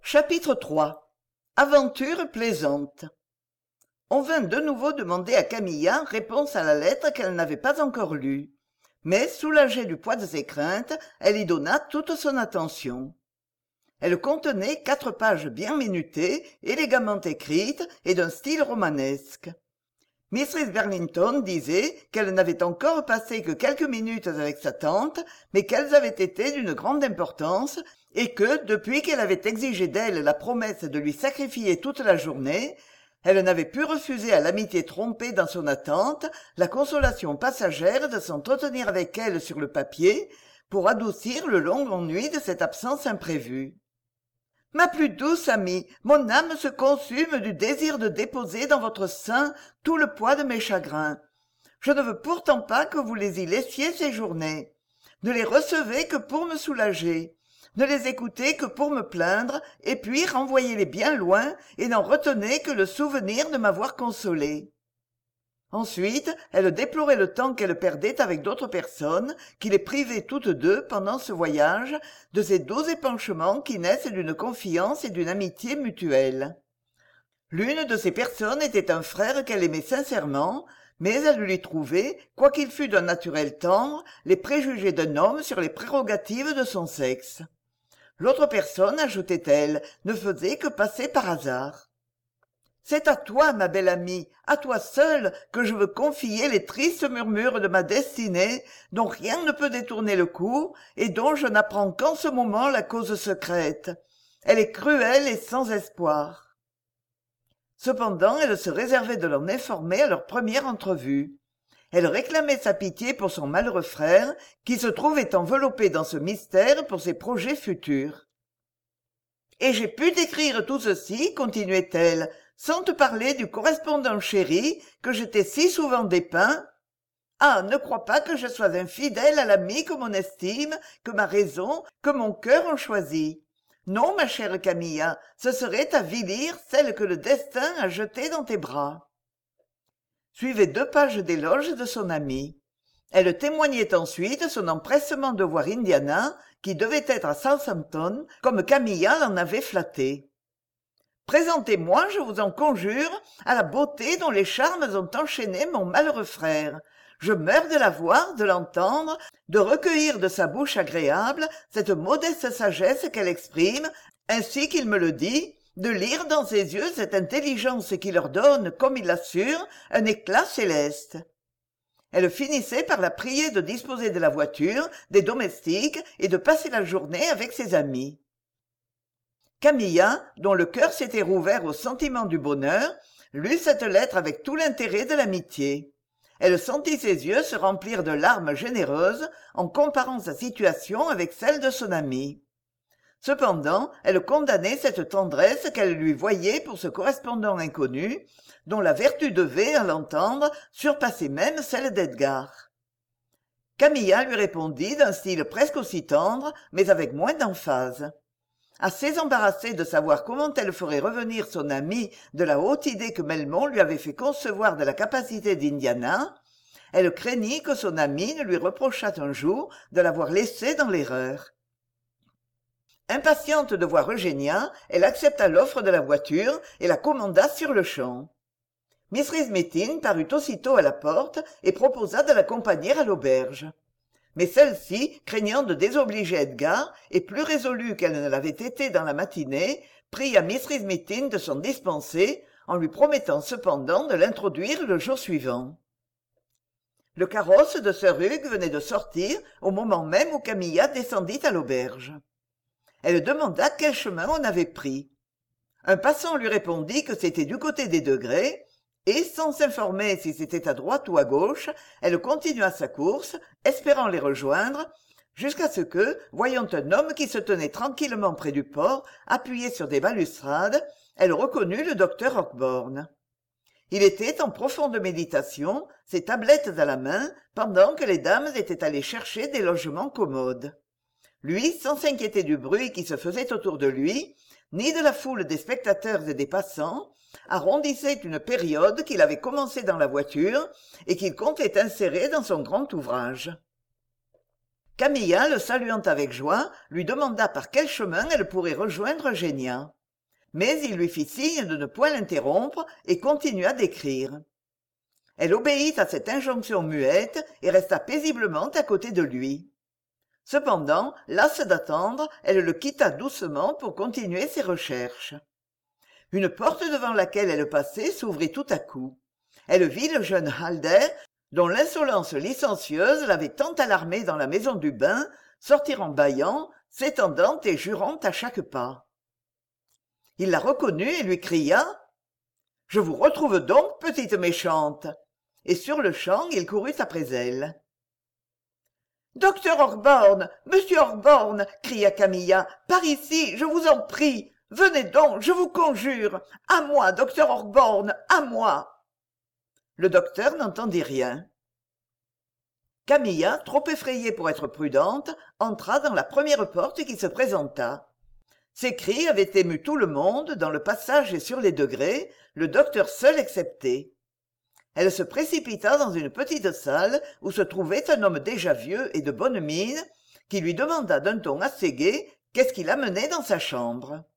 Chapitre 3. Aventure plaisante. On vint de nouveau demander à Camilla réponse à la lettre qu'elle n'avait pas encore lue. Mais, soulagée du poids de ses craintes, elle y donna toute son attention. Elle contenait 4 pages bien minutées, élégamment écrites et d'un style romanesque. Mrs. Burlington disait qu'elle n'avait encore passé que quelques minutes avec sa tante, mais qu'elles avaient été d'une grande importance, et que, depuis qu'elle avait exigé d'elle la promesse de lui sacrifier toute la journée, elle n'avait pu refuser à l'amitié trompée dans son attente la consolation passagère de s'entretenir avec elle sur le papier pour adoucir le long ennui de cette absence imprévue. Ma plus douce amie, mon âme se consume du désir de déposer dans votre sein tout le poids de mes chagrins. Je ne veux pourtant pas que vous les y laissiez séjourner. Ne les recevez que pour me soulager. Ne les écoutez que pour me plaindre, et puis renvoyez-les bien loin, et n'en retenez que le souvenir de m'avoir consolée. Ensuite, elle déplorait le temps qu'elle perdait avec d'autres personnes, qui les privaient toutes deux, pendant ce voyage, de ces doux épanchements qui naissent d'une confiance et d'une amitié mutuelle. L'une de ces personnes était un frère qu'elle aimait sincèrement, mais elle lui trouvait, quoiqu'il fût d'un naturel tendre, les préjugés d'un homme sur les prérogatives de son sexe. L'autre personne, ajoutait-elle, ne faisait que passer par hasard. C'est à toi, ma belle amie, à toi seule, que je veux confier les tristes murmures de ma destinée, dont rien ne peut détourner le cours, et dont je n'apprends qu'en ce moment la cause secrète. Elle est cruelle et sans espoir. Cependant, elle se réservait de l'en informer à leur première entrevue. Elle réclamait sa pitié pour son malheureux frère, qui se trouvait enveloppé dans ce mystère pour ses projets futurs. « Et j'ai pu t'écrire tout ceci, continuait-elle, sans te parler du correspondant chéri que je t'ai si souvent dépeint. Ah, ne crois pas que je sois infidèle à l'ami que mon estime, que ma raison, que mon cœur ont choisi. Non, ma chère Camilla, ce serait avilir celle que le destin a jetée dans tes bras. » Suivaient 2 pages d'éloges de son ami. Elle témoignait ensuite son empressement de voir Indiana, qui devait être à Southampton, comme Camilla l'en avait flatté. « Présentez-moi, je vous en conjure, à la beauté dont les charmes ont enchaîné mon malheureux frère. Je meurs de la voir, de l'entendre, de recueillir de sa bouche agréable cette modeste sagesse qu'elle exprime, ainsi qu'il me le dit, de lire dans ses yeux cette intelligence qui leur donne, comme il l'assure, un éclat céleste. » Elle finissait par la prier de disposer de la voiture, des domestiques et de passer la journée avec ses amis. Camilla, dont le cœur s'était rouvert au sentiment du bonheur, lut cette lettre avec tout l'intérêt de l'amitié. Elle sentit ses yeux se remplir de larmes généreuses en comparant sa situation avec celle de son amie. Cependant, elle condamnait cette tendresse qu'elle lui voyait pour ce correspondant inconnu, dont la vertu devait, à l'entendre, surpasser même celle d'Edgar. Camilla lui répondit d'un style presque aussi tendre, mais avec moins d'emphase. Assez embarrassée de savoir comment elle ferait revenir son amie de la haute idée que Melmond lui avait fait concevoir de la capacité d'Indiana, elle craignit que son amie ne lui reprochât un jour de l'avoir laissée dans l'erreur. Impatiente de voir Eugénia, elle accepta l'offre de la voiture et la commanda sur-le-champ. Mrs. Mittin parut aussitôt à la porte et proposa de l'accompagner à l'auberge. Mais celle-ci, craignant de désobliger Edgar, et plus résolue qu'elle ne l'avait été dans la matinée, pria Mrs. Mittin de s'en dispenser, en lui promettant cependant de l'introduire le jour suivant. Le carrosse de sir Hugh venait de sortir au moment même où Camilla descendit à l'auberge. Elle demanda quel chemin on avait pris. Un passant lui répondit que c'était du côté des Degrés, et, sans s'informer si c'était à droite ou à gauche, elle continua sa course, espérant les rejoindre, jusqu'à ce que, voyant un homme qui se tenait tranquillement près du port, appuyé sur des balustrades, elle reconnut le docteur Ockborn. Il était en profonde méditation, ses tablettes à la main, pendant que les dames étaient allées chercher des logements commodes. Lui, sans s'inquiéter du bruit qui se faisait autour de lui, ni de la foule des spectateurs et des passants, arrondissait une période qu'il avait commencée dans la voiture et qu'il comptait insérer dans son grand ouvrage. Camilla, le saluant avec joie, lui demanda par quel chemin elle pourrait rejoindre Eugénia. Mais il lui fit signe de ne point l'interrompre et continua d'écrire. Elle obéit à cette injonction muette et resta paisiblement à côté de lui. Cependant, lasse d'attendre, elle le quitta doucement pour continuer ses recherches. Une porte devant laquelle elle passait s'ouvrit tout à coup. Elle vit le jeune Halder, dont l'insolence licencieuse l'avait tant alarmée dans la maison du bain, sortir en bâillant, s'étendant et jurant à chaque pas. Il la reconnut et lui cria « Je vous retrouve donc, petite méchante !» Et sur-le-champ, il courut après elle. « Docteur Horborn, monsieur Horborn !» cria Camilla. « Par ici, je vous en prie ! Venez donc, je vous conjure ! À moi, docteur Horborn, à moi !» Le docteur n'entendit rien. Camilla, trop effrayée pour être prudente, entra dans la première porte qui se présenta. Ces cris avaient ému tout le monde, dans le passage et sur les degrés, le docteur seul excepté. Elle se précipita dans une petite salle où se trouvait un homme déjà vieux et de bonne mine, qui lui demanda d'un ton assez gai qu'est-ce qui l'amenait dans sa chambre.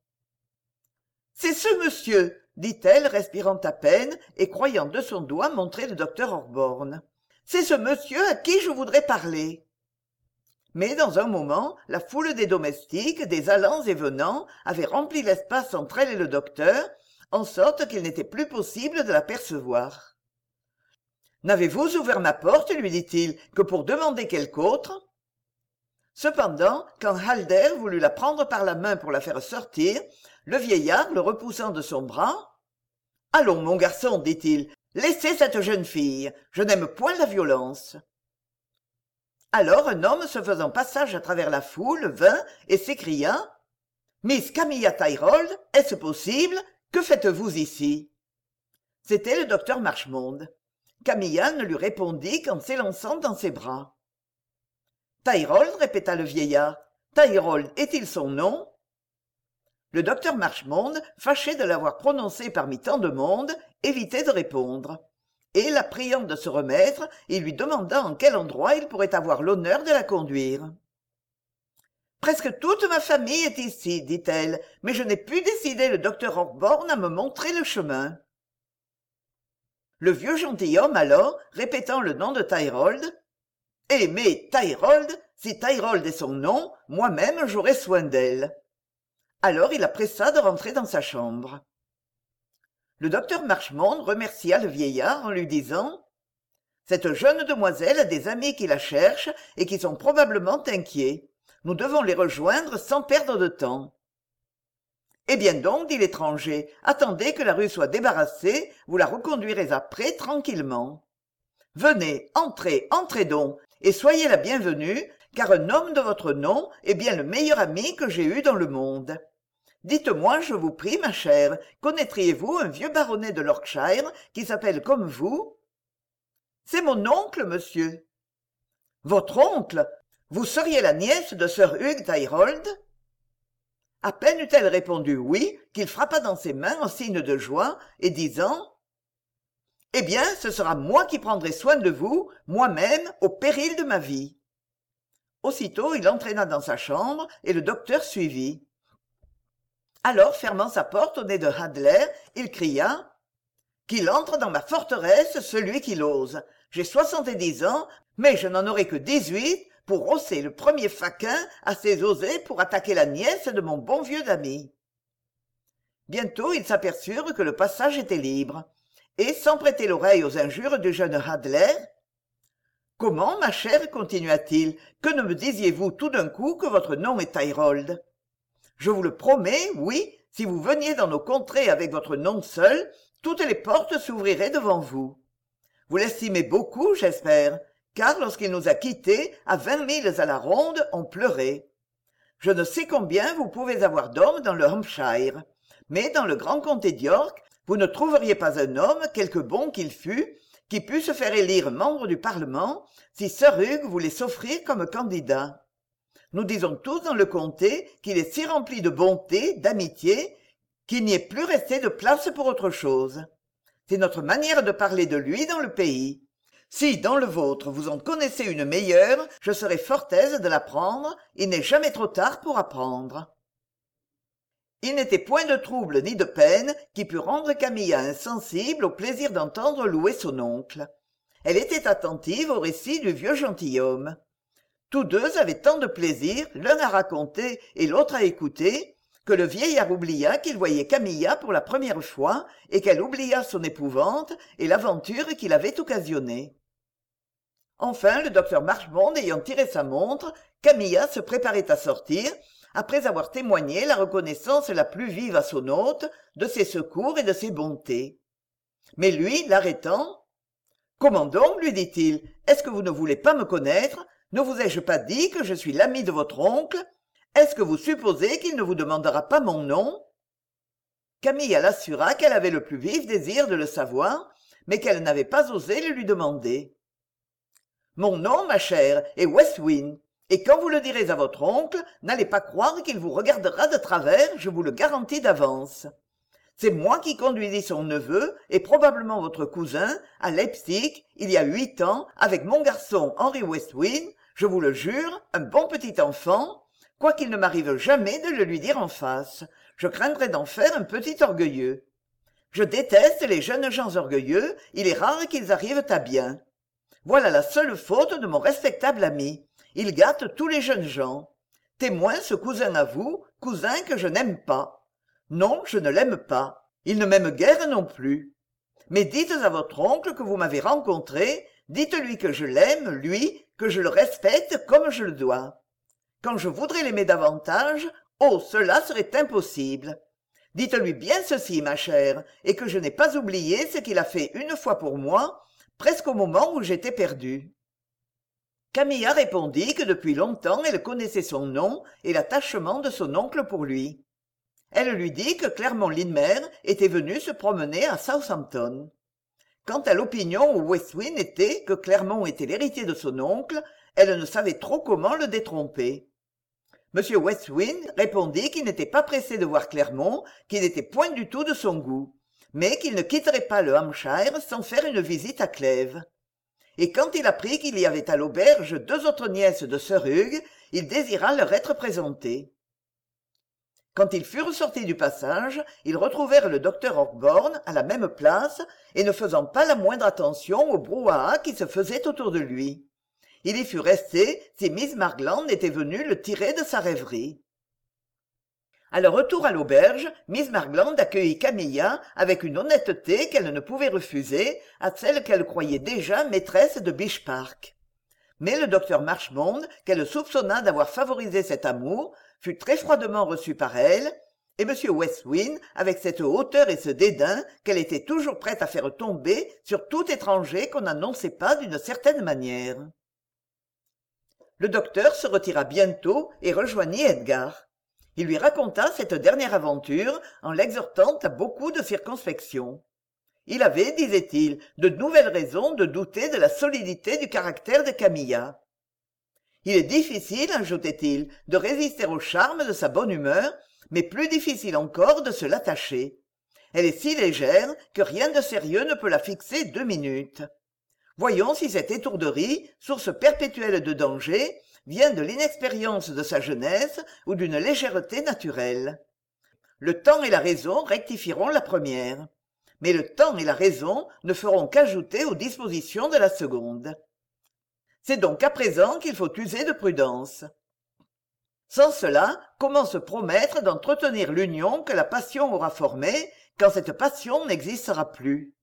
« C'est ce monsieur !» dit-elle, respirant à peine et croyant de son doigt montrer le docteur Horborn. « C'est ce monsieur à qui je voudrais parler !» Mais dans un moment, la foule des domestiques, des allants et venants, avait rempli l'espace entre elle et le docteur, en sorte qu'il n'était plus possible de l'apercevoir. « N'avez-vous ouvert ma porte, lui dit-il, que pour demander quelque autre ?» Cependant, quand Halder voulut la prendre par la main pour la faire sortir, le vieillard, le repoussant de son bras, « Allons, mon garçon, dit-il, laissez cette jeune fille, je n'aime point la violence. » Alors un homme se faisant passage à travers la foule vint et s'écria « Miss Camilla Thirihold, est-ce possible? Que faites-vous ici ?» C'était le docteur Marchmond. Camilla ne lui répondit qu'en s'élançant dans ses bras. « Thirihold, répéta le vieillard. « Thirihold est-il son nom ?» Le docteur Marchmond, fâché de l'avoir prononcé parmi tant de monde, évitait de répondre. Et, la priant de se remettre, il lui demanda en quel endroit il pourrait avoir l'honneur de la conduire. « Presque toute ma famille est ici, dit-elle, mais je n'ai pu décider le docteur Horborn à me montrer le chemin. » Le vieux gentilhomme, alors, répétant le nom de Thirihold, « Eh, mais, Thirihold, si Thirihold est son nom, moi-même j'aurai soin d'elle. » Alors il la pressa de rentrer dans sa chambre. Le docteur Marchmond remercia le vieillard en lui disant « Cette jeune demoiselle a des amis qui la cherchent et qui sont probablement inquiets. Nous devons les rejoindre sans perdre de temps. » « Eh bien donc, dit l'étranger, attendez que la rue soit débarrassée, vous la reconduirez après tranquillement. Venez, entrez, entrez donc, et soyez la bienvenue, car un homme de votre nom est bien le meilleur ami que j'ai eu dans le monde. Dites-moi, je vous prie, ma chère, connaîtriez-vous un vieux baronnet de Yorkshire qui s'appelle comme vous ? » « C'est mon oncle, monsieur. »« Votre oncle ? Vous seriez la nièce de Sir Hugh Thirihold ?» À peine eut-elle répondu oui, qu'il frappa dans ses mains en signe de joie, et disant « Eh bien, ce sera moi qui prendrai soin de vous, moi-même, au péril de ma vie. » Aussitôt, il entraîna dans sa chambre, et le docteur suivit. Alors, fermant sa porte au nez de Adler, il cria « Qu'il entre dans ma forteresse celui qui l'ose. J'ai 70 ans, mais je n'en aurai que 18 pour rosser le premier faquin assez osé pour attaquer la nièce de mon bon vieux ami. » Bientôt, ils s'aperçurent que le passage était libre, et, sans prêter l'oreille aux injures du jeune Adler, « Comment, ma chère, continua-t-il, que ne me disiez-vous tout d'un coup que votre nom est Thirihold ? Je vous le promets, oui, si vous veniez dans nos contrées avec votre nom seul, toutes les portes s'ouvriraient devant vous. Vous l'estimez beaucoup, j'espère, car lorsqu'il nous a quittés, à 20 milles à la ronde, on pleurait. Je ne sais combien vous pouvez avoir d'hommes dans le Hampshire, mais dans le grand comté d'York, vous ne trouveriez pas un homme, quelque bon qu'il fût, qui pût se faire élire membre du Parlement, si Sir Hugh voulait s'offrir comme candidat. Nous disons tous dans le comté qu'il est si rempli de bonté, d'amitié, qu'il n'y est plus resté de place pour autre chose. C'est notre manière de parler de lui dans le pays. Si, dans le vôtre, vous en connaissez une meilleure, je serai fort aise de l'apprendre. Il n'est jamais trop tard pour apprendre. Il n'était point de trouble ni de peine qui pût rendre Camilla insensible au plaisir d'entendre louer son oncle. Elle était attentive au récit du vieux gentilhomme. Tous deux avaient tant de plaisir, l'un à raconter et l'autre à écouter, que le vieillard oublia qu'il voyait Camilla pour la première fois et qu'elle oublia son épouvante et l'aventure qu'il avait occasionnée. Enfin, le docteur Marchmont ayant tiré sa montre, Camilla se préparait à sortir, après avoir témoigné la reconnaissance la plus vive à son hôte de ses secours et de ses bontés. Mais lui, l'arrêtant, « Comment donc, lui dit-il, est-ce que vous ne voulez pas me connaître? Ne vous ai-je pas dit que je suis l'ami de votre oncle? Est-ce que vous supposez qu'il ne vous demandera pas mon nom ?» Camilla l'assura qu'elle avait le plus vif désir de le savoir, mais qu'elle n'avait pas osé le lui demander. « Mon nom, ma chère, est Westwyn, et quand vous le direz à votre oncle, n'allez pas croire qu'il vous regardera de travers, je vous le garantis d'avance. C'est moi qui conduisis son neveu, et probablement votre cousin, à Leipzig, il y a 8 ans, avec mon garçon Henry Westwyn, je vous le jure, un bon petit enfant, quoiqu'il ne m'arrive jamais de le lui dire en face. Je craindrais d'en faire un petit orgueilleux. Je déteste les jeunes gens orgueilleux, il est rare qu'ils arrivent à bien. Voilà la seule faute de mon respectable ami. Il gâte tous les jeunes gens. Témoin ce cousin à vous, cousin que je n'aime pas. Non, je ne l'aime pas. Il ne m'aime guère non plus. Mais dites à votre oncle que vous m'avez rencontré, dites-lui que je l'aime, lui, que je le respecte comme je le dois. Quand je voudrais l'aimer davantage, oh, cela serait impossible. Dites-lui bien ceci, ma chère, et que je n'ai pas oublié ce qu'il a fait une fois pour moi, presque au moment où j'étais perdue. Camilla répondit que depuis longtemps elle connaissait son nom et l'attachement de son oncle pour lui. Elle lui dit que Clermont-Lindmer était venu se promener à Southampton. Quant à l'opinion où Westwyn était que Clermont était l'héritier de son oncle, elle ne savait trop comment le détromper. M. Westwyn répondit qu'il n'était pas pressé de voir Clermont, qu'il n'était point du tout de son goût, mais qu'il ne quitterait pas le Hampshire sans faire une visite à Clèves. Et quand il apprit qu'il y avait à l'auberge 2 autres nièces de sir Hugh, il désira leur être présenté. Quand ils furent sortis du passage, ils retrouvèrent le docteur Horkborn à la même place et ne faisant pas la moindre attention au brouhaha qui se faisait autour de lui. Il y fût resté si Miss Margland n'était venue le tirer de sa rêverie. À leur retour à l'auberge, Miss Margland accueillit Camilla avec une honnêteté qu'elle ne pouvait refuser à celle qu'elle croyait déjà maîtresse de Biche Park. Mais le docteur Marchmont, qu'elle soupçonna d'avoir favorisé cet amour, fut très froidement reçu par elle, et M. Westwyn avec cette hauteur et ce dédain qu'elle était toujours prête à faire tomber sur tout étranger qu'on n'annonçait pas d'une certaine manière. Le docteur se retira bientôt et rejoignit Edgar. Il lui raconta cette dernière aventure en l'exhortant à beaucoup de circonspection. Il avait, disait-il, de nouvelles raisons de douter de la solidité du caractère de Camilla. Il est difficile, ajoutait-il, de résister au charme de sa bonne humeur, mais plus difficile encore de se l'attacher. Elle est si légère que rien de sérieux ne peut la fixer 2 minutes. Voyons si cette étourderie, source perpétuelle de danger, vient de l'inexpérience de sa jeunesse ou d'une légèreté naturelle. Le temps et la raison rectifieront la première. Mais le temps et la raison ne feront qu'ajouter aux dispositions de la seconde. C'est donc à présent qu'il faut user de prudence. Sans cela, comment se promettre d'entretenir l'union que la passion aura formée quand cette passion n'existera plus?